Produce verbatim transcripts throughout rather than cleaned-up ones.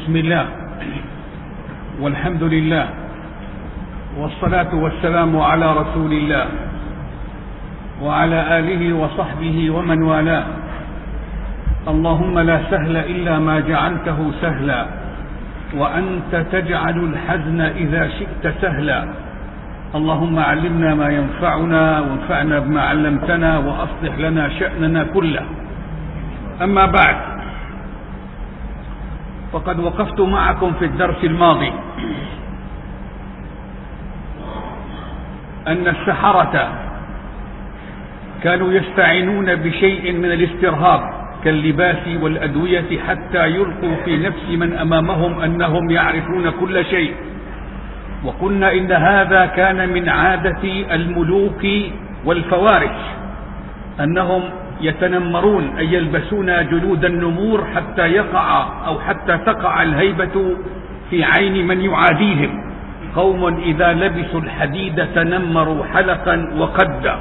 بسم الله والحمد لله والصلاة والسلام على رسول الله وعلى آله وصحبه ومن والاه. اللهم لا سهل إلا ما جعلته سهلا وأنت تجعل الحزن إذا شئت سهلا. اللهم علمنا ما ينفعنا وانفعنا بما علمتنا وأصلح لنا شأننا كله. أما بعد، فقد وقفت معكم في الدرس الماضي أن السحرة كانوا يستعينون بشيء من الاسترهاب كاللباس والأدوية حتى يلقوا في نفس من أمامهم أنهم يعرفون كل شيء. وقلنا إن هذا كان من عادة الملوك والفوارس، أنهم يتنمرون أي يلبسون جلود النمور حتى يقع أو حتى تقع الهيبة في عين من يعاديهم. قوم إذا لبسوا الحديد تنمروا حلقا وقدا.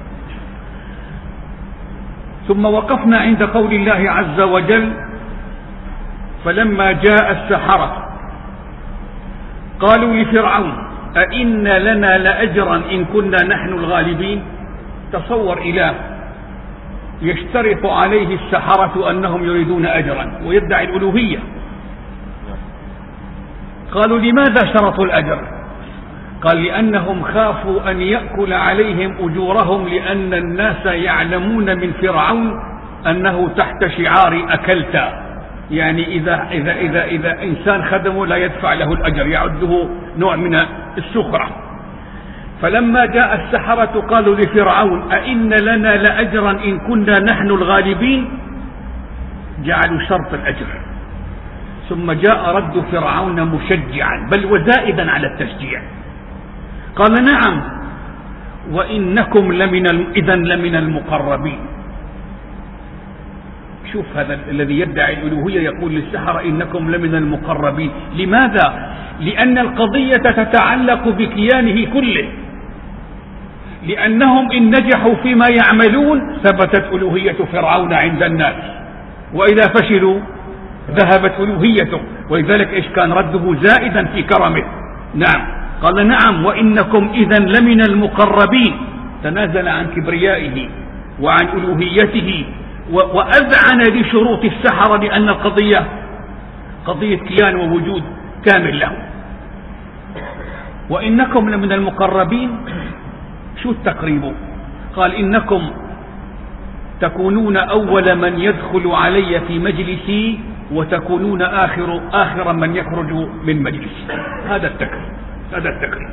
ثم وقفنا عند قول الله عز وجل: فلما جاء السحرة قالوا لفرعون أئن لنا لأجرا إن كنا نحن الغالبين. تصور إله يشترط عليه السحرة أنهم يريدون أجرا ويدعي الألوهية. قالوا لماذا شرطوا الأجر؟ قال لأنهم خافوا أن يأكل عليهم أجورهم، لأن الناس يعلمون من فرعون أنه تحت شعار أكلت، يعني إذا, إذا, إذا, إذا إنسان خدمه لا يدفع له الأجر، يعده نوع من السخرة. فلما جاء السحرة قالوا لفرعون أئن لنا لأجرا إن كنا نحن الغالبين، جعلوا شرط الأجر. ثم جاء رد فرعون مشجعا بل وزائدا على التشجيع، قال نعم وإنكم لمن إذا لمن المقربين. شوف هذا الذي يدعي الألوهية يقول للسحرة إنكم لمن المقربين. لماذا؟ لأن القضية تتعلق بكيانه كله، لأنهم إن نجحوا فيما يعملون ثبتت ألوهية فرعون عند الناس، وإذا فشلوا ذهبت ألوهيته. ولذلك إيش كان رده زائدا في كرمه. نعم، قال نعم وإنكم إذا لمن المقربين. تنازل عن كبريائه وعن ألوهيته وأذعن لشروط السحرة، لأن القضية قضية كيان ووجود كامل له. وإنكم لمن المقربين، شو التقريب؟ قال إنكم تكونون أول من يدخل علي في مجلسي وتكونون آخر آخر من يخرج من مجلسي. هذا التقريب، هذا التقريب.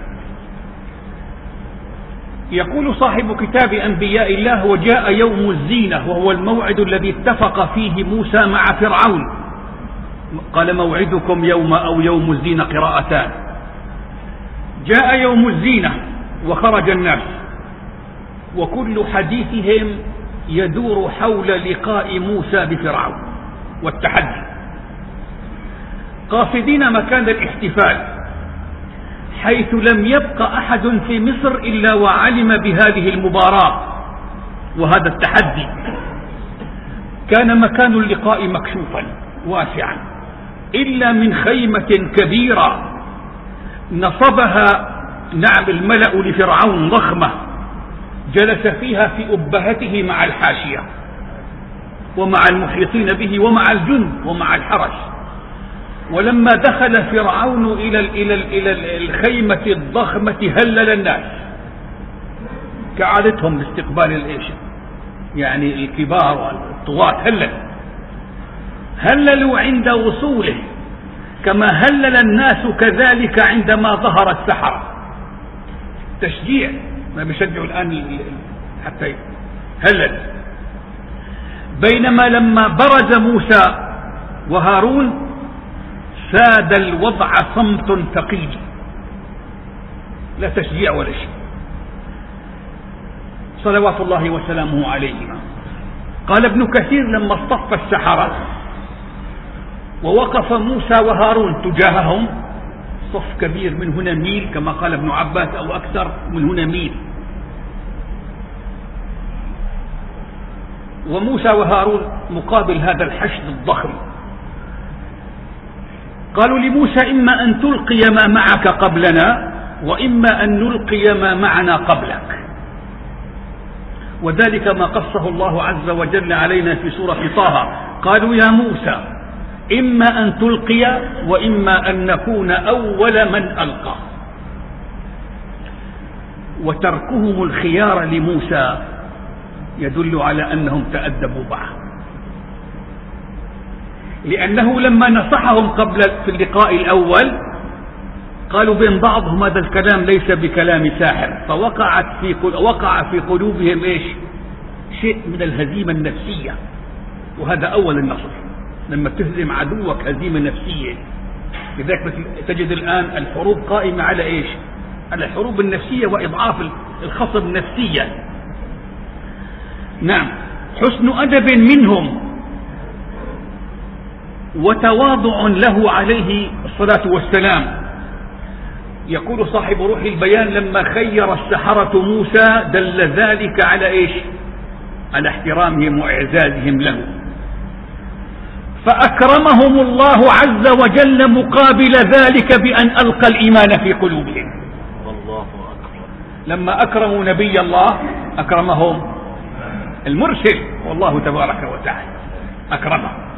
يقول صاحب كتاب أنبياء الله: وجاء يوم الزينة، وهو الموعد الذي اتفق فيه موسى مع فرعون. قال موعدكم يوم أو يوم الزينة قراءتان. جاء يوم الزينة وخرج الناس، وكل حديثهم يدور حول لقاء موسى بفرعون والتحدي، قاصدين مكان الاحتفال، حيث لم يبق أحد في مصر إلا وعلم بهذه المباراة وهذا التحدي. كان مكان اللقاء مكشوفا واسعا، إلا من خيمة كبيرة نصبها نعم الملأ لفرعون ضخمة، جلس فيها في أبهته مع الحاشية ومع المحيطين به ومع الجند ومع الحرس. ولما دخل فرعون إلى إلى إلى الخيمة الضخمة هلل الناس كعادتهم لاستقبال الإيش، يعني الكبار والطغاة. هلل هللوا عند وصوله، كما هلل الناس كذلك عندما ظهر السحرة. تشجيع، ما بيشجعوا الآن حتى هلل. بينما لما برز موسى وهارون ساد الوضع صمت ثقيل، لا تشجيع ولا شيء، صلوات الله وسلامه عليهما. قال ابن كثير: لما اصطف السحرة ووقف موسى وهارون تجاههم، صف كبير من هنا ميل كما قال ابن عباس أو أكثر من هنا ميل، وموسى وهارون مقابل هذا الحشد الضخم، قالوا لموسى إما أن تلقي ما معك قبلنا وإما أن نلقي ما معنا قبلك. وذلك ما قصه الله عز وجل علينا في سورة طه. قالوا يا موسى إما أن تلقي وإما أن نكون أول من ألقى. وتركهم الخيار لموسى يدل على أنهم تأدبوا معه، لأنه لما نصحهم قبل في اللقاء الأول قالوا بين بعضهم هذا الكلام ليس بكلام ساحر، فوقعت في وقع في قلوبهم إيش؟ شيء من الهزيمة النفسية. وهذا أول النصر، لما تهزم عدوك هزيمة نفسية. لذلك تجد الآن الحروب قائمة على إيش؟ على الحروب النفسية وإضعاف الخصم نفسيا. نعم، حسن أدب منهم وتواضع له عليه الصلاة والسلام. يقول صاحب روح البيان لما خير السحرة موسى دل ذلك على إيش؟ على احترامهم وإعزازهم له. فأكرمهم الله عز وجل مقابل ذلك بأن ألقى الإيمان في قلوبهم. الله أكبر. لما أكرموا نبي الله أكرمهم المرسل، والله تبارك وتعالى أكرمهم.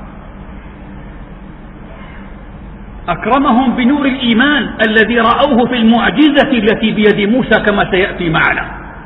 أكرمهم بنور الإيمان الذي رأوه في المعجزة التي بيد موسى كما سيأتي معنا،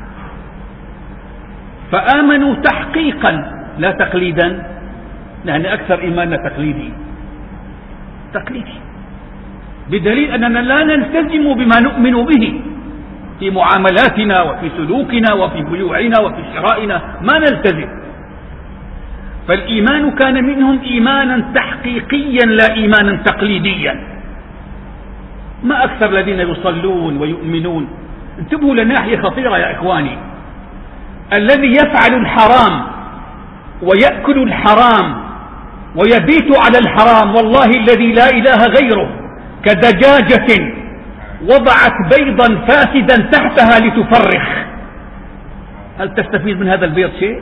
فآمنوا تحقيقا لا تقليدا، لأن أكثر إيماننا تقليدي تقليدي بدليل أننا لا نلتزم بما نؤمن به في معاملاتنا وفي سلوكنا وفي بيوعنا وفي شرائنا، ما نلتزم. فالإيمان كان منهم إيمانا تحقيقيا لا إيمانا تقليديا. ما أكثر الذين يصلون ويؤمنون. انتبهوا لناحية خطيرة يا إخواني، الذي يفعل الحرام ويأكل الحرام ويبيت على الحرام والله الذي لا إله غيره كدجاجة وضعت بيضا فاسدا تحتها لتفرخ. هل تستفيد من هذا البيض شيء؟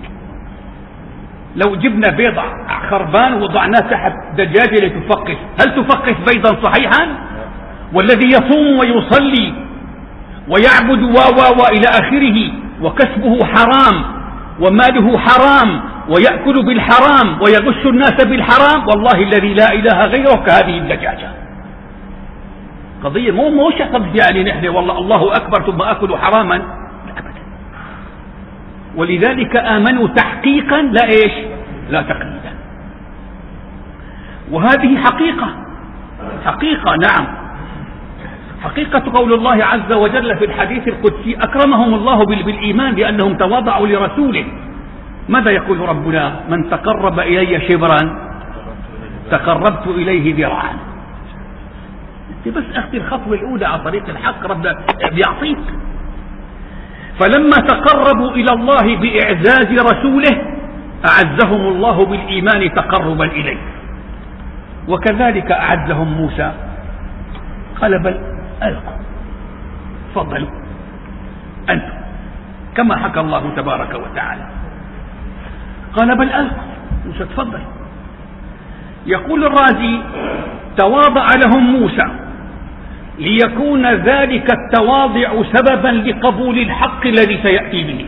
لو جبنا بيض خربان وضعناه تحت دجاجة لتفقس، هل تفقس بيضا صحيحا؟ والذي يصوم ويصلي ويعبد و و وإلى آخره وكسبه حرام وماله حرام ويأكل بالحرام ويغش الناس بالحرام، والله الذي لا إله غيره كهذه الدجاجة. قضية مو مو شخص يعني نحن والله الله أكبر ثم أكل حراما، لا أبدا. ولذلك آمنوا تحقيقا لا إيش؟ لا تقليدا. وهذه حقيقة حقيقة نعم، حقيقة قول الله عز وجل في الحديث القدسي أكرمهم الله بالإيمان لأنهم تواضعوا لرسوله. ماذا يقول ربنا؟ من تقرب إلي شبرا تقربت إليه ذراعا. بس أخذ الخطوة الأولى على طريق الحق ربنا بيعطيك. فلما تقربوا إلى الله بإعزاز رسوله أعزهم الله بالإيمان تقربا إليه. وكذلك أعزهم موسى، قال بل ألقوا، تفضلوا أنتم، كما حكى الله تبارك وتعالى. قال بل ألقوا، موسى تفضل. يقول الرازي تواضع لهم موسى ليكون ذلك التواضع سببا لقبول الحق الذي سيأتي به.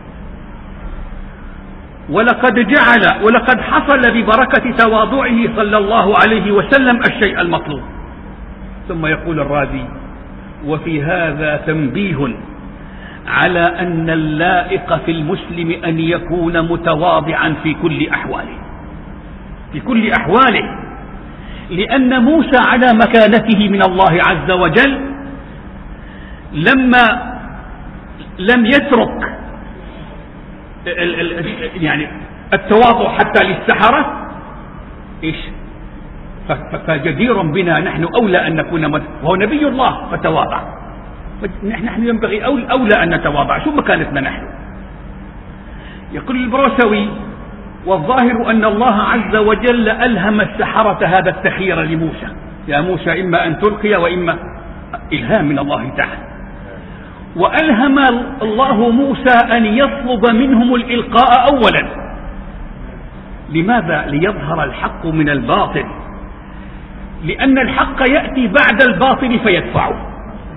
ولقد جعل ولقد حصل ببركة تواضعه صلى الله عليه وسلم الشيء المطلوب. ثم يقول الرازي وفي هذا تنبيه على أن اللائق في المسلم أن يكون متواضعا في كل أحواله في كل أحواله لأن موسى على مكانته من الله عز وجل لما لم يترك يعني التواضع حتى للسحرة إيش؟ فجدير بنا نحن أولى أن نكون مد... وهو نبي الله فتواضع. نحن ينبغي أولى أن نتواضع. شو مكانتنا نحن؟ يقول البروسوي والظاهر أن الله عز وجل ألهم السحرة هذا التخيير لموسى، يا موسى إما أن تلقي وإما إلهام من الله تعالى. وألهم الله موسى أن يطلب منهم الإلقاء أولا. لماذا؟ ليظهر الحق من الباطل، لأن الحق يأتي بعد الباطل فيدفعه.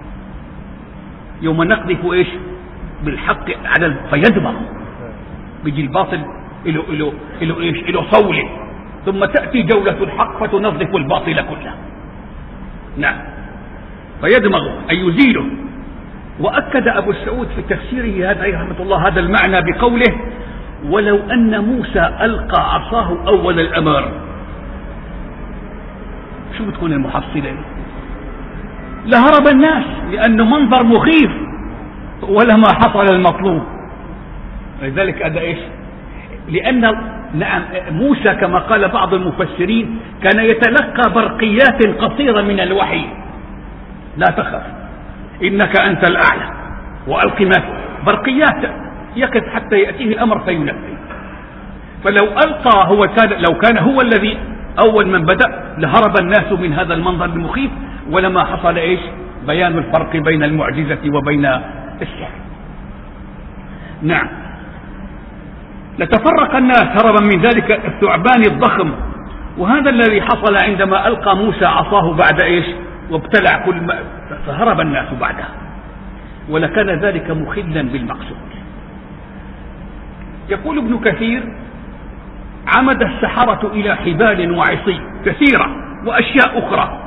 يوم نقذف إيش بالحق على فيدمغ، بيجي الباطل إله إله إله إيش إله صولة، ثم تأتي جولة الحق فتنظف الباطل كله. نعم، فيدمغ أي يزيله. وأكد أبو السعود في تفسيره هذا رحمة الله هذا المعنى بقوله: ولو أن موسى ألقى عصاه أول الأمر. شو بتكون المحصلة؟ لهرب الناس، لأنه منظر مخيف ولما حصل المطلوب. لذلك هذا إيش؟ لأن نعم موسى كما قال بعض المفسرين كان يتلقى برقيات قصيرة من الوحي: لا تخف إنك أنت الأعلى وألق ما برقيات يقف حتى يأتيه الأمر فينفذ. فلو ألقى هو كان لو كان هو الذي أول من بدأ لهرب الناس من هذا المنظر المخيف، ولما حصل إيش؟ بيان الفرق بين المعجزة وبين السحر. نعم، لتفرق الناس هربا من ذلك الثعبان الضخم. وهذا الذي حصل عندما ألقى موسى عصاه بعد إيش؟ وابتلع كل ما، فهرب الناس بعدها، ولكان ذلك مخلا بالمقصود. يقول ابن كثير: عمد السحرة إلى حبال وعصي كثيرة وأشياء أخرى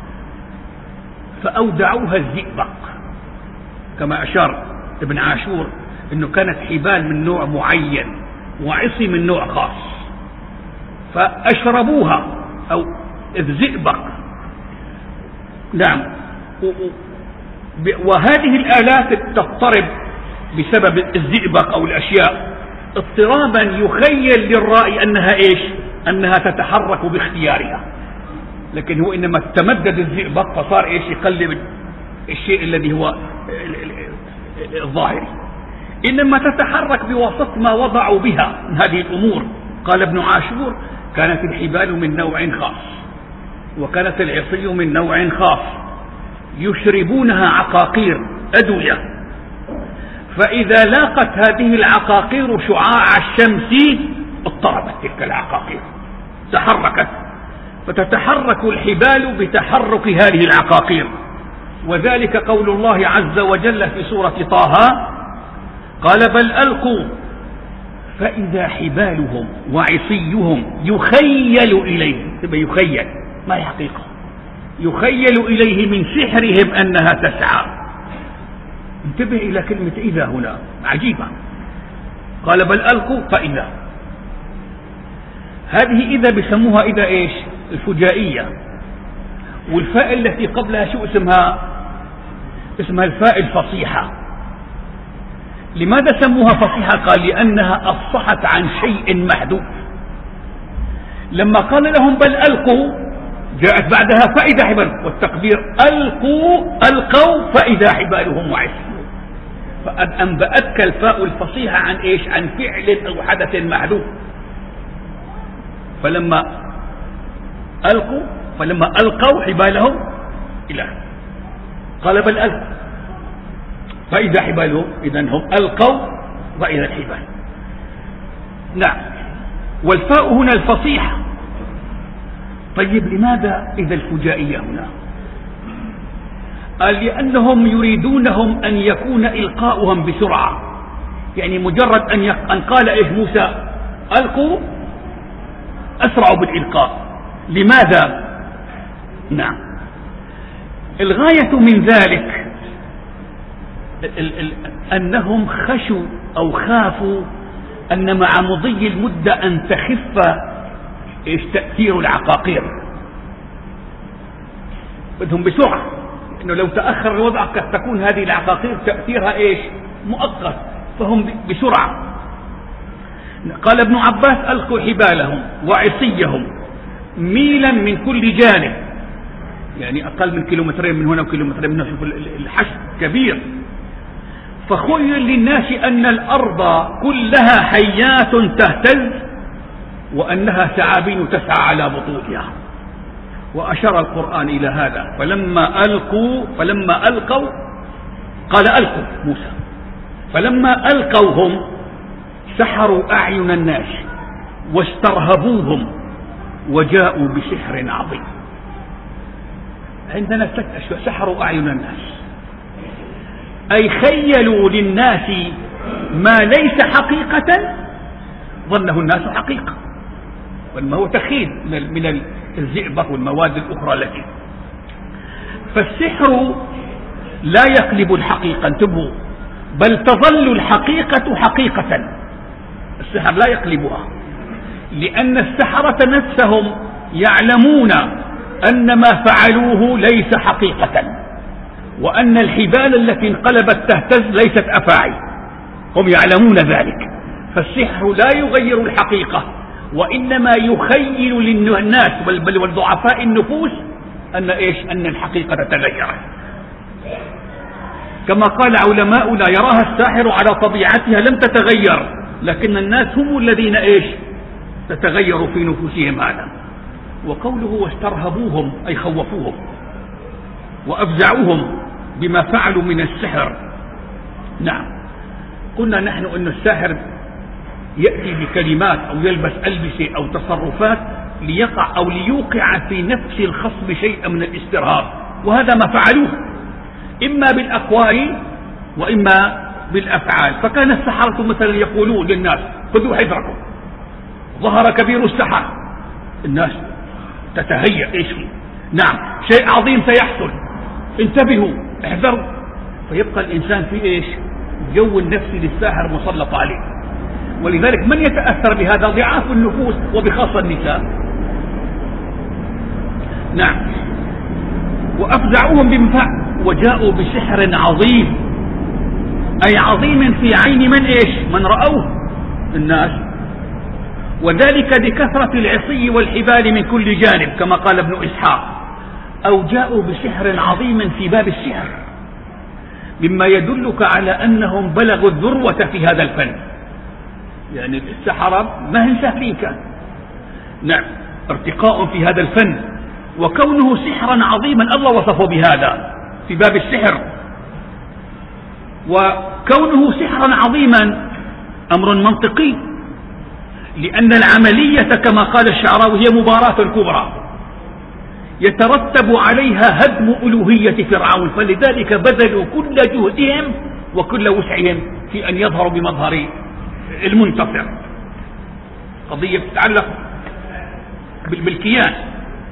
فأودعوها الزئبق، كما أشار ابن عاشور أنه كانت حبال من نوع معين وعصي من نوع خاص، فأشربوها أو الزئبق. نعم، وهذه الآلات تضطرب بسبب الزئبق أو الأشياء اضطرابا يخيل للرائي أنها إيش؟ أنها تتحرك باختيارها، لكن هو إنما تمدد الزئبق فصار إيش؟ يقلب الشيء الذي هو الظاهري، إنما تتحرك بواسطة ما وضعوا بها من هذه الأمور. قال ابن عاشور: كانت الحبال من نوع خاص، وكانت العصي من نوع خاص، يشربونها عقاقير أدوية، فإذا لاقت هذه العقاقير شعاع الشمس اضطربت تلك العقاقير، تحركت، فتتحرك الحبال بتحرك هذه العقاقير. وذلك قول الله عز وجل في سورة طه: قال بل ألقوا فإذا حبالهم وعصيهم يخيل إليه. تبقى يخيل، ما هي حقيقة، يخيل إليه من سحرهم أنها تسعى. انتبه إلى كلمة إذا هنا عجيبة. قال بل ألقوا فإذا، هذه إذا بيسموها إذا إيش؟ الفجائية. والفاء التي قبلها شو اسمها؟ اسمها الفاء الفصيحة. لماذا سموها فصيحة؟ قال لأنها أفصحت عن شيء محدود. لما قال لهم بل ألقوا جاءت بعدها فإذا حبال، والتقدير ألقوا ألقوا فإذا حبالهم وعصيهم، فأنبأتك الفاء الفصيحة عن إيش؟ عن فعل أو حدث محدود. فلما ألقوا فلما ألقوا حبالهم إلى قال بل ألقوا فإذا حبالهم، إذن هم ألقوا وإذا الحبال. نعم، والفاء هنا الفصيحة. طيب لماذا إذا الفجائية هنا؟ قال لأنهم يريدونهم أن يكون إلقاؤهم بسرعة، يعني مجرد أن, يق... أن قال إيه موسى ألقوا أسرعوا بالإلقاء. لماذا؟ نعم، الغاية من ذلك ال... ال... أنهم خشوا أو خافوا أن مع مضي المدة أن تخف إيش تأثير العقاقير. بدهم بسرعة، إنه لو تأخر الوضع قد تكون هذه العقاقير تأثيرها إيش؟ مؤقت، فهم بسرعة. قال ابن عباس ألقوا حبالهم وعصيهم ميلا من كل جانب، يعني أقل من كيلومترين من هنا وكيلومترين من هنا. شوف الحشد كبير. فخيل للناس أن الأرض كلها حيات تهتز وأنها ثعابين تسعى على بطونها. وأشار القرآن إلى هذا. فلما ألقوا فلما ألقوا قال ألقوا موسى، فلما ألقوهم سحروا أعين الناس واسترهبوهم وجاءوا بسحر عظيم. عندنا ست أشياء: سحروا أعين الناس، أي خيلوا للناس ما ليس حقيقة ظنه الناس حقيقة، وما هو تخيل من الزئبق والمواد الأخرى التي. فالسحر لا يقلب الحقيقة، انتبهوا، بل تظل الحقيقة حقيقة. السحر لا يقلبها، لأن السحرة نفسهم يعلمون أن ما فعلوه ليس حقيقة، وأن الحبال التي انقلبت تهتز ليست أفاعي، هم يعلمون ذلك. فالسحر لا يغير الحقيقة، وإنما يخيل للناس بل والضعفاء النفوس أن إيش؟ أن الحقيقة تغيرت. كما قال علماؤنا: يراها الساحر على طبيعتها لم تتغير، لكن الناس هم الذين إيش؟ تتغير في نفوسهم هذا. وقوله: واسترهبوهم، أي خوفوهم وأفزعوهم بما فعلوا من السحر. نعم، قلنا نحن أن الساحر يأتي بكلمات أو يلبس ألبسة أو تصرفات ليقع أو ليوقع في نفس الخصم شيئا من الاسترهاب، وهذا ما فعلوه إما بالأقوال وإما بالأفعال. فكان السحرة مثلا يقولون للناس: خذوا حذركم، ظهر كبير السحر. الناس تتهيأ إيش فيه؟ نعم، شيء عظيم سيحصل، انتبهوا، احذروا. فيبقى الإنسان في إيش؟ جو النفسي للساحر مسلط عليه. ولذلك من يتأثر بهذا؟ ضعاف النفوس، وبخاصة النساء. نعم، وأفزعوهم بمفع وجاءوا بسحر عظيم، أي عظيم في عين من إيش؟ من رأوه الناس، وذلك بكثرة العصي والحبال من كل جانب كما قال ابن إسحاق. أو جاءوا بسحر عظيم في باب السحر، مما يدلك على أنهم بلغوا الذروة في هذا الفن. يعني السحرة ما هم سهلين كان. نعم، ارتقاء في هذا الفن، وكونه سحرا عظيما الله وصفه بهذا في باب السحر. وكونه سحرا عظيما أمر منطقي، لأن العملية كما قال الشعراوي هي مباراة كبرى يترتب عليها هدم ألوهية فرعون، فلذلك بذلوا كل جهدهم وكل وسعهم في أن يظهروا بمظهر المنتصر. قضية تتعلق بالكيان.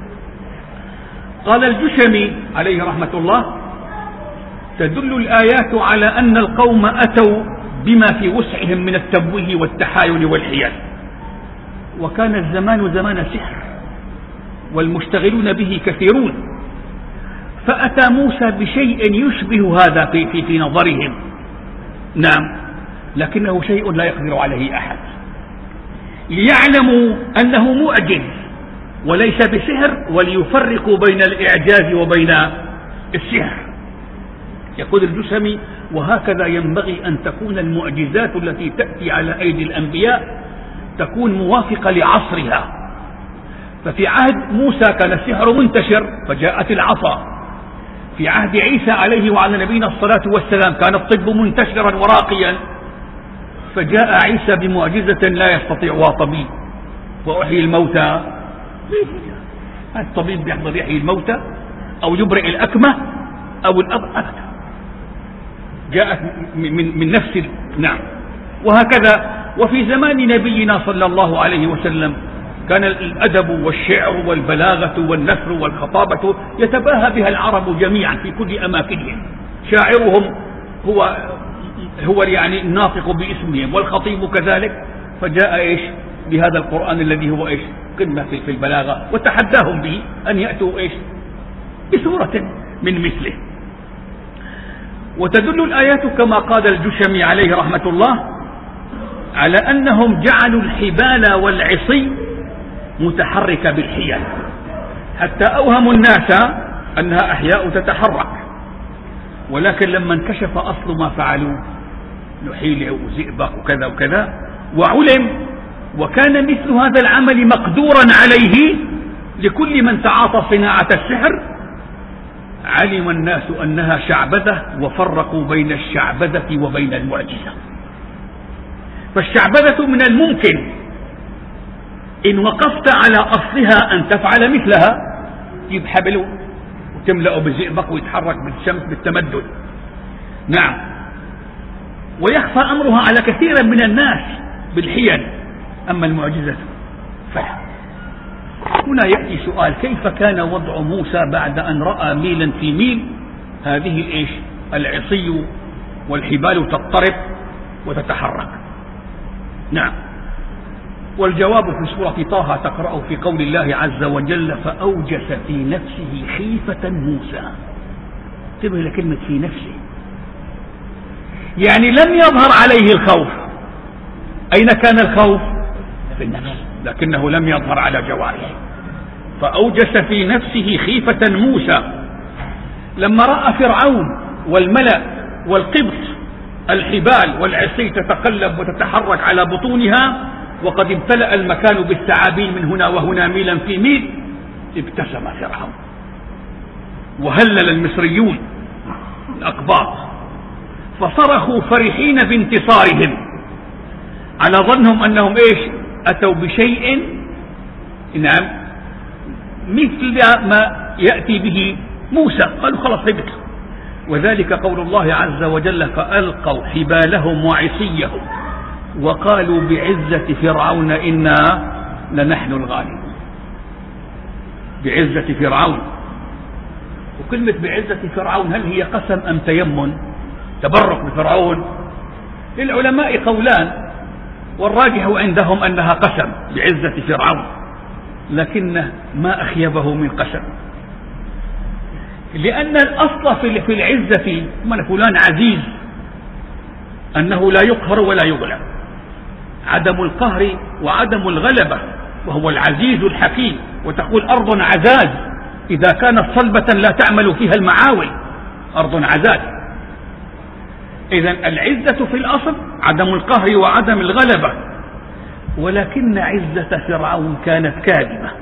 قال الجشمي عليه رحمة الله: تدل الآيات على أن القوم أتوا بما في وسعهم من التمويه والتحايل والحيل، وكان الزمان زمان سحر والمشتغلون به كثيرون، فأتى موسى بشيء يشبه هذا في, في, في نظرهم. نعم، لكنه شيء لا يقدر عليه أحد، ليعلموا أنه معجز وليس بسحر، وليفرقوا بين الإعجاز وبين السحر. يقول الجسمي: وهكذا ينبغي أن تكون المعجزات التي تأتي على أيدي الأنبياء تكون موافقة لعصرها. ففي عهد موسى كان السحر منتشر فجاءت العصا، في عهد عيسى عليه وعلى نبينا الصلاة والسلام كان الطب منتشرا وراقيا، فجاء عيسى بمعجزة لا يستطيعها طبيب، وأحيي الموتى. الطبيب بيحضر يحيي الموتى أو يبرئ الأكمة أو الأبعد، جاءت من, من نفس. نعم، وهكذا. وفي زمان نبينا صلى الله عليه وسلم كان الأدب والشعر والبلاغة والنثر والخطابة يتباهى بها العرب جميعا في كل أماكنهم. شاعرهم هو هو يعني الناطق باسمهم، والخطيب كذلك. فجاء إيش؟ بهذا القرآن الذي هو إيش؟ قمة في البلاغة، وتحداهم به أن يأتوا إيش؟ بسورة من مثله. وتدل الآيات كما قال الجشمي عليه رحمة الله على أنهم جعلوا الحبال والعصي متحركة بالحيل، حتى أوهموا الناس أنها أحياء تتحرك، ولكن لما انكشف أصل ما فعلوا نحيل وزئبق وكذا وكذا وعلم، وكان مثل هذا العمل مقدورا عليه لكل من تعاطى صناعة السحر، علم الناس أنها شعبذة، وفرقوا بين الشعبذة وبين المعجزة. فالشعبذة من الممكن إن وقفت على أصلها أن تفعل مثلها، تجيب حبل تملأه بزئبق ويتحرك بالشمس بالتمدد. نعم. ويخفى أمرها على كثير من الناس بالحيل، أما المعجزة فلا. هنا يأتي سؤال: كيف كان وضع موسى بعد أن رأى ميلا في ميل هذه الإيش العصي والحبال تضطرب وتتحرك؟ نعم. والجواب في سورة طه تقرأ في قول الله عز وجل: فأوجس في نفسه خيفة موسى. انتبه لكلمة في نفسه، يعني لم يظهر عليه الخوف. أين كان الخوف؟ في النفس، لكنه لم يظهر على جوارحه. فأوجس في نفسه خيفة موسى لما رأى فرعون والملأ والقبط الحبال والعصي تتقلب وتتحرك على بطونها، وقد امتلأ المكان بالثعابين من هنا وهنا ميلا في ميل. ابتسم فرعون وهلل المصريون الأقباط، فصرخوا فرحين بانتصارهم، على ظنهم أنهم إيش أتوا بشيء نعم مثل ما يأتي به موسى. قالوا خلاص هبط. وذلك قول الله عز وجل: فألقوا حبالهم وعصيهم وقالوا بعزة فرعون إنا لنحن الغالبون. بعزة فرعون. وكلمة بعزة فرعون هل هي قسم أم تيمن؟ تبرك بفرعون؟ للعلماء قولان، والراجح عندهم أنها قسم بعزة فرعون، لكن ما أخيبه من قسم، لأن الأصل في العزة من فلان عزيز أنه لا يقهر ولا يغلب، عدم القهر وعدم الغلبة، وهو العزيز الحكيم. وتقول أرض عزاز إذا كانت صلبة لا تعمل فيها المعاول، أرض عزاز. إذن العزة في الأصل عدم القهر وعدم الغلبة، ولكن عزة فرعون كانت كاذبة.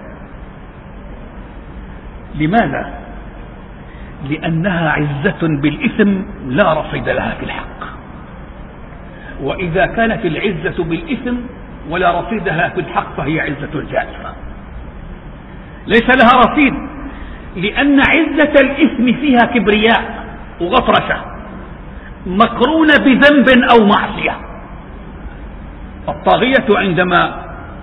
لماذا؟ لأنها عزة بالإثم لا رصيد لها في الحق. وإذا كانت العزة بالإثم ولا رصيد لها في الحق فهي عزة جائفة ليس لها رصيد، لأن عزة الإثم فيها كبرياء وغطرسة مقرونة بذنب أو معصية. الطاغية عندما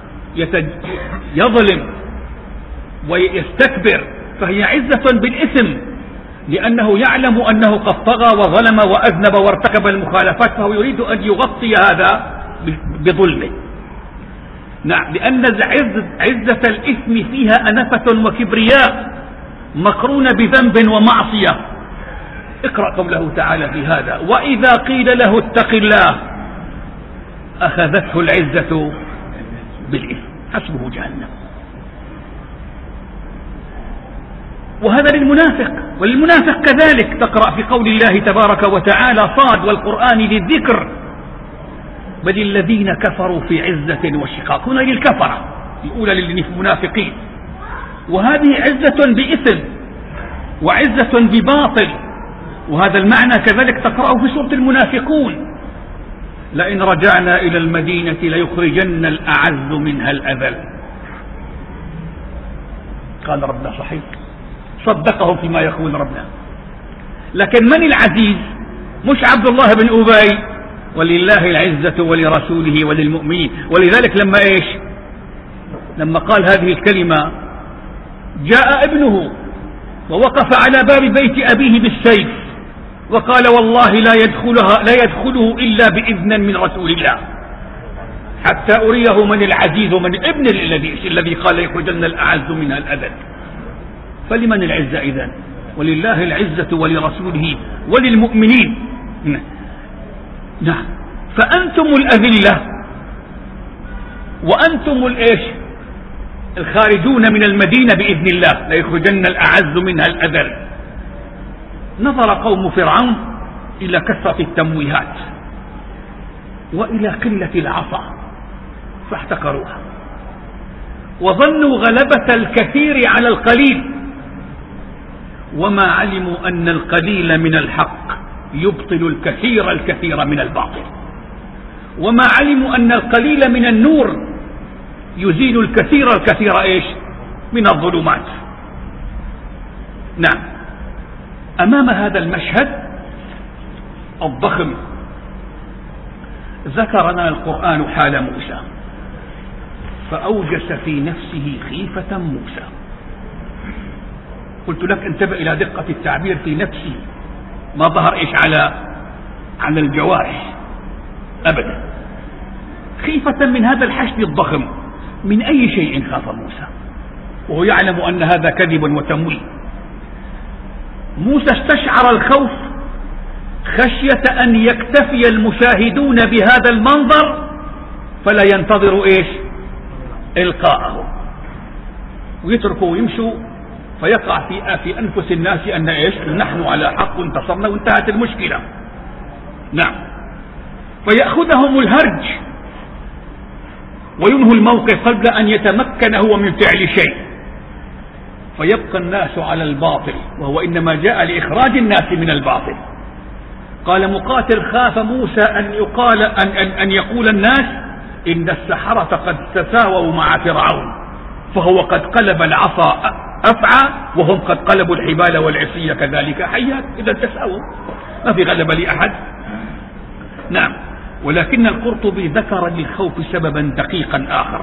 يظلم ويستكبر فهي عزة بالإثم، لأنه يعلم أنه قد طغى وظلم وأذنب وارتكب المخالفات، فهو يريد أن يغطي هذا بظلمه. نعم، لأن عزة الإثم فيها أنفة وكبرياء مقرونة بذنب ومعصية. اقرأ قوله تعالى في هذا: وإذا قيل له اتق الله أخذته العزة بالإثم حسبه جهنم. وهذا للمنافق، وللمنافق كذلك. تقرأ في قول الله تبارك وتعالى: صاد والقرآن ذي الذكر بل الذين كفروا في عزة وشقاق. هنا للكفرة الأولى للمنافقين، وهذه عزة بإثم وعزة بباطل. وهذا المعنى كذلك تقرأه في سورة المنافقون: لئن رجعنا إلى المدينة ليخرجن الأعز منها الأذل. قال ربنا صحيح، صدقهم فيما يقول ربنا. لكن من العزيز؟ مش عبد الله بن أبي، ولله العزة ولرسوله وللمؤمنين. ولذلك لما إيش لما قال هذه الكلمة جاء ابنه ووقف على باب بيت أبيه بالسيف وقال: والله لا يدخلها لا يدخله إلا بإذن من رسول الله حتى أريه من العزيز ومن ابن الذي الذي قال يخرجن الأعز منها الأذل. فلمن العزة إذن؟ ولله العزة ولرسوله وللمؤمنين. نعم. فأنتم الأذلة وأنتم الإيش الخارجون من المدينة بإذن الله ليخرجن الأعز منها الأذل. نظر قوم فرعون إلى كثرة التمويهات وإلى قلة العصا فاحتقروها، وظنوا غلبة الكثير على القليل، وما علموا أن القليل من الحق يبطل الكثير الكثير من الباطل، وما علموا أن القليل من النور يزيل الكثير الكثير إيش من الظلمات. نعم. أمام هذا المشهد الضخم ذكر لنا القرآن حال موسى فأوجس في نفسه خيفة موسى. قلت لك انتبه إلى دقة التعبير في نفسه، ما ظهر إيش على على الجوارح أبدا. خيفة من هذا الحشد الضخم. من أي شيء خاف موسى وهو يعلم أن هذا كذب وتمويه؟ موسى استشعر الخوف خشية أن يكتفي المشاهدون بهذا المنظر فلا ينتظروا إيش إلقاءه ويتركوا ويمشوا، فيقع في في أنفس الناس أن إيش نحن على حق وانتصرنا وانتهت المشكلة. نعم، فيأخذهم الهرج وينهي الموقف قبل أن يتمكن هو من فعل شيء، فيبقى الناس على الباطل، وهو إنما جاء لإخراج الناس من الباطل. قال مقاتل: خاف موسى أن يقال أن, أن, أن يقول الناس إن السحرة قد تساووا مع فرعون، فهو قد قلب العصا أفعى وهم قد قلبوا الحبال والعصي كذلك حيات، إذا تساووا ما في غلب لأحد. نعم، ولكن القرطبي ذكر للخوف سببا دقيقا آخر،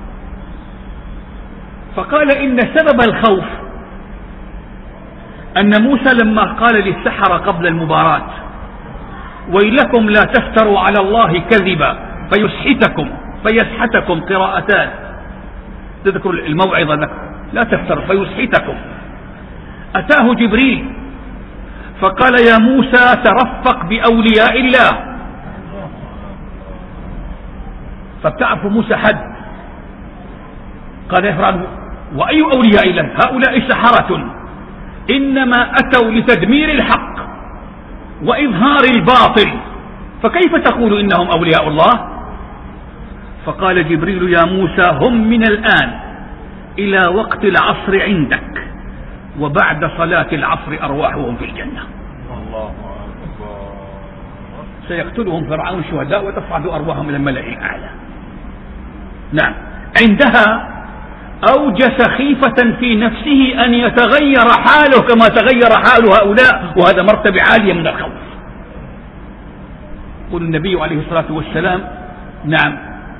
فقال إن سبب الخوف أن موسى لما قال للسحرة قبل المباراة: ويلكم لا تفتروا على الله كذبا فيسحتكم فيسحتكم قراءتان، تذكر الموعظة لك لا تفتروا فيسحتكم، أتاه جبريل فقال: يا موسى ترفق بأولياء الله. فبتعرفوا موسى حد، قال: يفرعون وأي أولياء الله؟ هؤلاء سحرة إنما أتوا لتدمير الحق وإظهار الباطل، فكيف تقول إنهم أولياء الله؟ فقال جبريل: يا موسى هم من الآن إلى وقت العصر عندك، وبعد صلاة العصر أرواحهم في الجنة. الله أكبر. سيقتلهم فرعون شهداء وتصعد أرواحهم إلى الملأ الأعلى. نعم، عندها أوجس خيفة في نفسه أن يتغير حاله كما تغير حال هؤلاء، وهذا مرتبة عالية من الخوف. يقول النبي عليه الصلاة والسلام: نعم،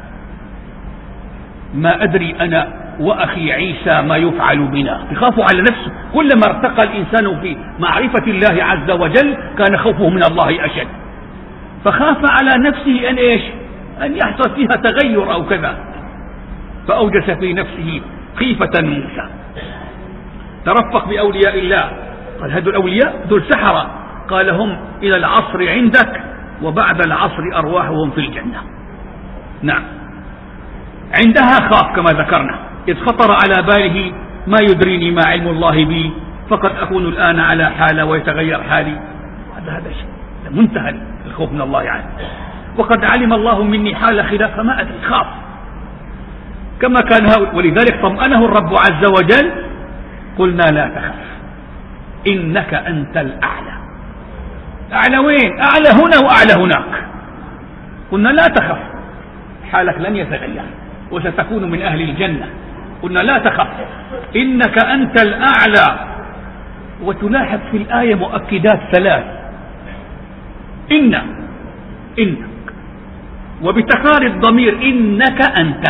ما أدري أنا وأخي عيسى ما يفعل بنا. يخاف على نفسه، كلما ارتقى الإنسان في معرفة الله عز وجل كان خوفه من الله أشد، فخاف على نفسه أن إيش أن يحصل فيها تغير أو كذا، فأوجس في نفسه خيفة موسى. ترفق بأولياء الله، قال: هذول الأولياء دول سحرة، قال: هم إلى العصر عندك وبعد العصر أرواحهم في الجنة. نعم، عندها خاف كما ذكرنا، إذ خطر على باله: ما يدريني ما علم الله بي، فقد أكون الآن على حالة ويتغير حالي. هذا هذا شيء منتهى الخوف من الله عنه. وقد علم الله مني حال خلاف فما أدري، خاف كما كان هؤلاء، ولذلك طمأنه الرب عز وجل: قلنا لا تخف إنك أنت الأعلى. أعلى وين؟ أعلى هنا وأعلى هناك. قلنا لا تخف، حالك لن يتغير وستكون من أهل الجنة. قلنا لا تخف إنك أنت الأعلى. وتلاحظ في الآية مؤكدات ثلاث: إن إنك، وبتكرار الضمير إنك أنت،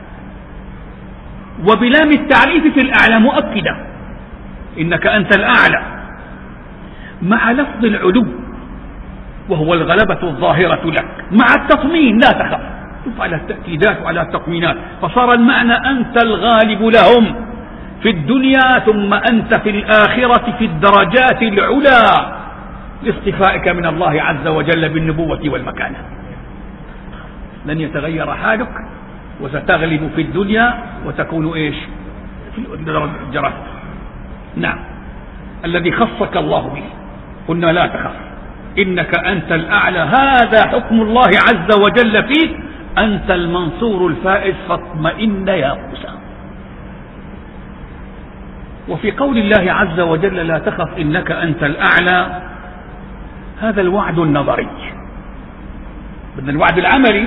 وبلام التعريف في الأعلى مؤكدة إنك أنت الأعلى، مع لفظ العلو وهو الغلبة الظاهرة لك، مع التطمين لا تخف. شوف على التأكيدات وعلى التطمينات، فصار المعنى أنت الغالب لهم في الدنيا، ثم أنت في الآخرة في الدرجات العلى لاصطفائك من الله عز وجل بالنبوة والمكانة. لن يتغير حالك وستغلب في الدنيا وتكون إيش في الدرجات. نعم، الذي خصك الله به. قلنا لا تخف إنك أنت الأعلى، هذا حكم الله عز وجل فيك، أنت المنصور الفائز، فاطمئن يا موسى. وفي قول الله عز وجل لا تخف إنك أنت الأعلى، هذا الوعد النظري. بدنا الوعد العملي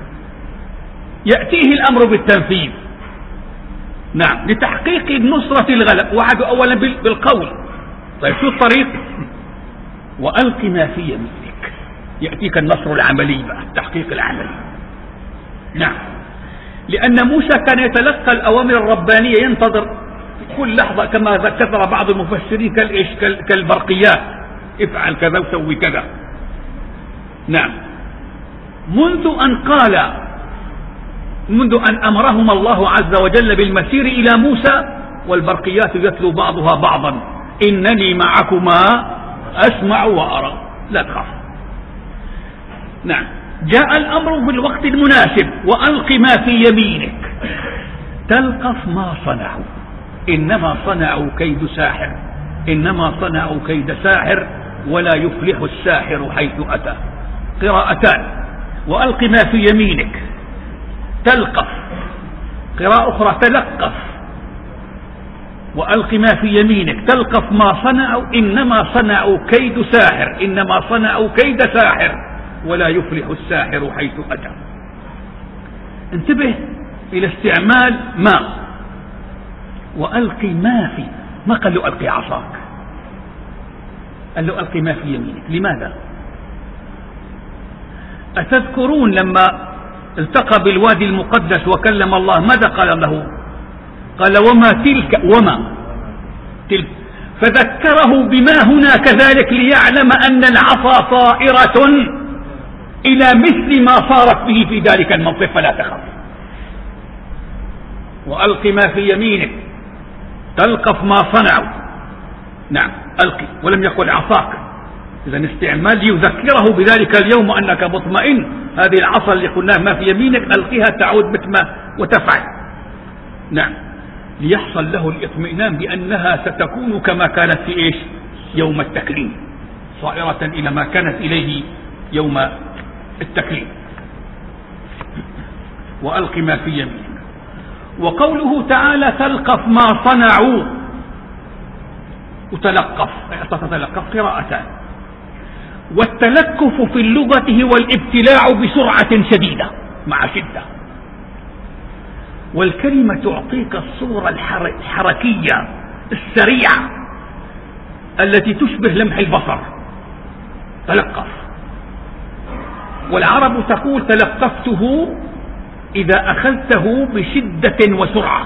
يأتيه الأمر بالتنفيذ. نعم، لتحقيق النصرة الغلب. وعدوا أولا بالقول طيب شو الطريق؟ وألق ما في يمينك، يأتيك النصر العملي بقى، التحقيق العملي. نعم، لأن موسى كان يتلقى الأوامر الربانية، ينتظر كل لحظة كما ذكر بعض المفسرين كالإيش كالبرقيات، افعل كذا وسوي كذا. نعم، منذ أن قال منذ أن أمرهم الله عز وجل بالمسير إلى موسى والبرقيات يتلو بعضها بعضا إنني معكما أسمع وأرى لا تخاف. نعم، جاء الأمر في الوقت المناسب، وألق ما في يمينك تلقف ما صنعوا إنما صنعوا كيد ساحر إنما صنعوا كيد ساحر ولا يفلح الساحر حيث أتى. قراءتان، وألق ما في يمينك تلقف، قراءة أخرى تلقف. وألق ما في يمينك تلقف ما صنعوا إنما صنعوا كيد ساحر إنما صنعوا كيد ساحر ولا يفلح الساحر حيث أتى. انتبه إلى استعمال ما، وألق ما في، ما قال له ألقي عصاك، قال له ألق ما في يمينك. لماذا؟ أتذكرون لما التقى بالوادي المقدس وكلم الله ماذا قال له؟ قال وما تلك وما تلك، فذكره بما هنا كذلك ليعلم أن العصا طائرة إلى مثل ما صارت به في ذلك الموقف فلا تخف. وألق ما في يمينك تلقف ما صنعوا. نعم، ألقي ولم يقل عصاك، إذا استعمال يذكره بذلك اليوم أنك مطمئن، هذه العصا اللي قلناها ما في يمينك ألقيها تعود مثل ما وتفعل. نعم، ليحصل له الاطمئنان بأنها ستكون كما كانت في إيش؟ يوم التكليم، صائرة إلى ما كانت إليه يوم التكليم. وألق ما في يمينك. وقوله تعالى تلقف ما صنعوا وتلقف، تتلقف قراءتان. والتلكف في اللغة هو الابتلاع بسرعة شديدة مع شدة، والكلمة تعطيك الصورة الحركية السريعة التي تشبه لمح البصر. تلقف، والعرب تقول تلقفته إذا أخذته بشدة وسرعة.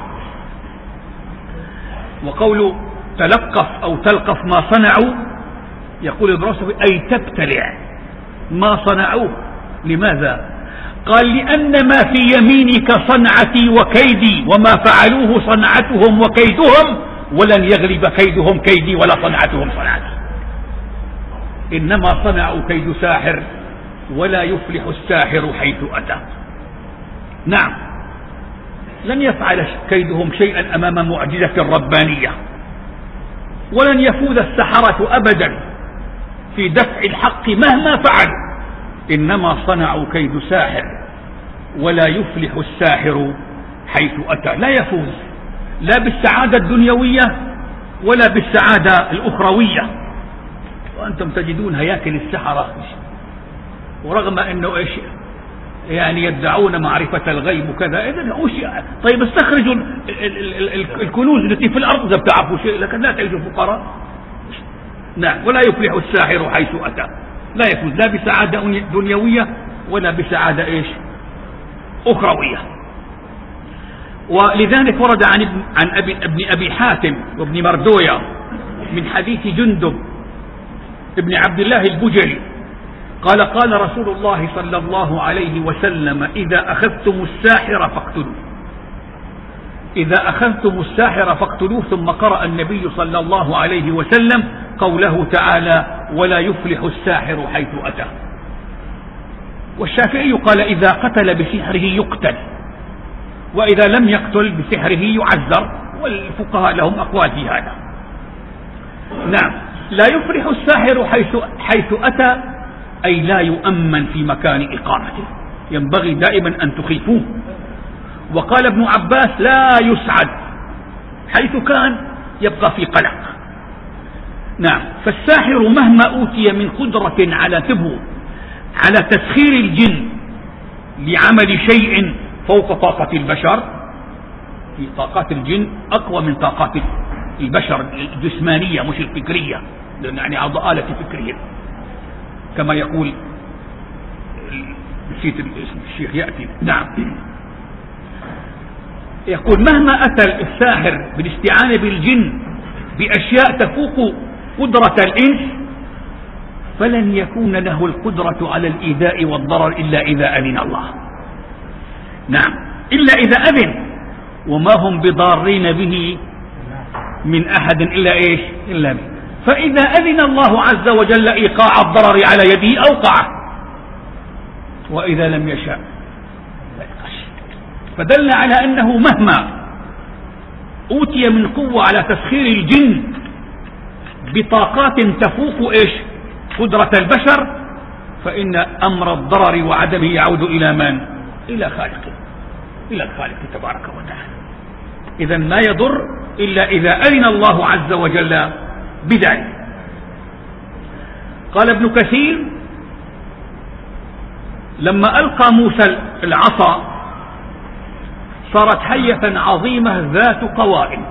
وقول تلقف أو تلقف ما صنعوا يقول البراسوي أي تبتلع ما صنعوه. لماذا؟ قال لأن ما في يمينك صنعتي وكيدي، وما فعلوه صنعتهم وكيدهم، ولن يغلب كيدهم كيدي ولا صنعتهم صنعتي. إنما صنعوا كيد ساحر ولا يفلح الساحر حيث أتى. نعم، لن يفعل كيدهم شيئا أمام معجزة ربانية، ولن يفوز السحرة أبدا في دفع الحق مهما فعلوا. إنما صنعوا كيد ساحر ولا يفلح الساحر حيث أتى. لا يفوز لا بالسعادة الدنيوية ولا بالسعادة الأخروية. وأنتم تجدون هياكل السحرة، ورغم أنه إيش يعني يدعون معرفة الغيب وكذا، إذن طيب استخرجوا الكنوز التي في الأرض إذا بتعرفوا شيء، لكن لا تعيشوا فقراء. نعم، ولا يفلح الساحر حيث أتى. لا يفوز لا بسعادة دنيوية ولا بسعادة إيش أخروية. ولذلك ورد عن ابن, عن أبي ابن أبي حاتم وابن مردوية من حديث جندب ابن عبد الله البجلي قال قال رسول الله صلى الله عليه وسلم إذا أخذتم الساحر فاقتلوه إذا أخذتم الساحر فاقتلوه. ثم قرأ النبي صلى الله عليه وسلم قوله تعالى ولا يفلح الساحر حيث أتى. والشافعي قال إذا قتل بسحره يقتل، وإذا لم يقتل بسحره يعذر، والفقهاء لهم أقوال في هذا. نعم، لا يفلح الساحر حيث, حيث أتى أي لا يؤمن في مكان إقامته، ينبغي دائما أن تخيفوه. وقال ابن عباس لا يسعد حيث كان يبقى في قلق. نعم، فالساحر مهما أوتي من قدرة على تبه على تسخير الجن لعمل شيء فوق طاقة البشر، في طاقات الجن أقوى من طاقات البشر الجسمانية مش الفكرية، لأن يعني عضالة فكرية كما يقول نسيت الاسم الشيخ يأتي. نعم، يقول مهما أتى الساحر بالاستعانة بالجن بأشياء تفوق قدرة الإنس فلن يكون له القدرة على الإيذاء والضرر إلا إذا أذن الله. نعم، إلا إذا أذن، وما هم بضارين به من أحد إلا إيش إلا به. فإذا أذن الله عز وجل إيقاع الضرر على يده أوقعه، وإذا لم يشاء لا يقش. فدل على أنه مهما أوتي من قوة على تسخير الجن بطاقات تفوق إيش قدرة البشر، فإن أمر الضرر وعدمه يعود إلى من؟ إلى خالقه، إلى الخالق تبارك وتعالى. إذا ما يضر إلا إذا أذن الله عز وجل بذلك. قال ابن كثير لما ألقى موسى العصا صارت حية عظيمة ذات قوائم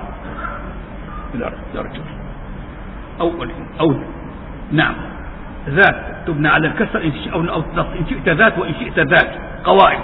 أو, أو نعم ذات تبنى على الكسر أو إن شئت ذات وإن شئت ذات قوائم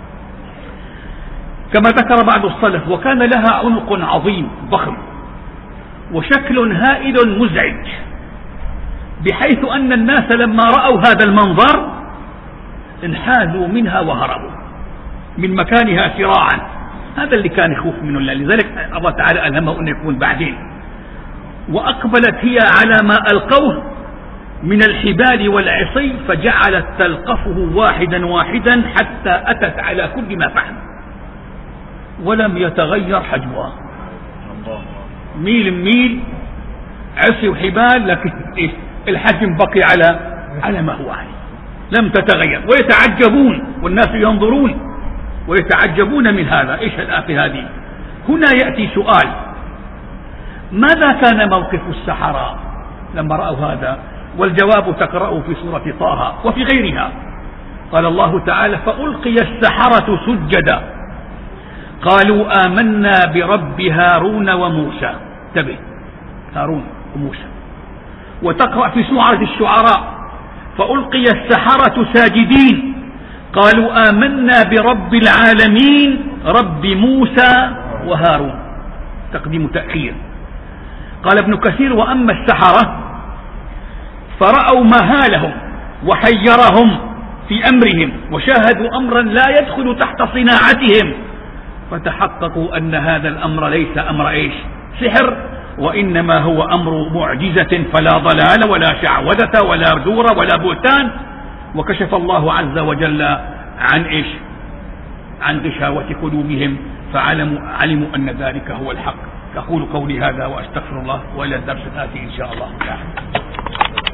كما ذكر بعض السلف. وكان لها عنق عظيم ضخم وشكل هائل مزعج، بحيث أن الناس لما رأوا هذا المنظر انحازوا منها وهربوا من مكانها سراعا. هذا اللي كان يخوف منه الله، لذلك الله تعالى ألهمه أن يكون بعدين. وأقبلت هي على ما ألقوه من الحبال والعصي فجعلت تلقفه واحدا واحدا حتى أتت على كل ما فعل ولم يتغير حجمها. ميل ميل عصي وحبال، لكن الحجم بقي على على ما هو عليه، لم تتغير. ويتعجبون والناس ينظرون ويتعجبون من هذا. ايش الآفة هذه؟ هنا يأتي سؤال: ماذا كان موقف السحرة لما رأوا هذا؟ والجواب تقرأه في سورة طه وفي غيرها. قال الله تعالى: فألقي السحرة سجدا قالوا آمنا برب هارون وموسى. انتبه، هارون وموسى. وتقرأ في سورة الشعراء: فألقي السحرة ساجدين قالوا آمنا برب العالمين رب موسى وهارون. تقديم تأخير. قال ابن كثير: وأما السحرة فرأوا مهالهم وحيرهم في أمرهم وشاهدوا أمرا لا يدخل تحت صناعتهم، فتحققوا أن هذا الأمر ليس أمر إيش سحر، وإنما هو أمر معجزة، فلا ضلال ولا شعوذة ولا رجورة ولا بهتان. وكشف الله عز وجل عن إيش عن غشاوة قلوبهم، فعلموا علموا أن ذلك هو الحق. أقول قولي هذا وأستغفر الله، وإلى الدرس الآتي إن شاء الله تعالى.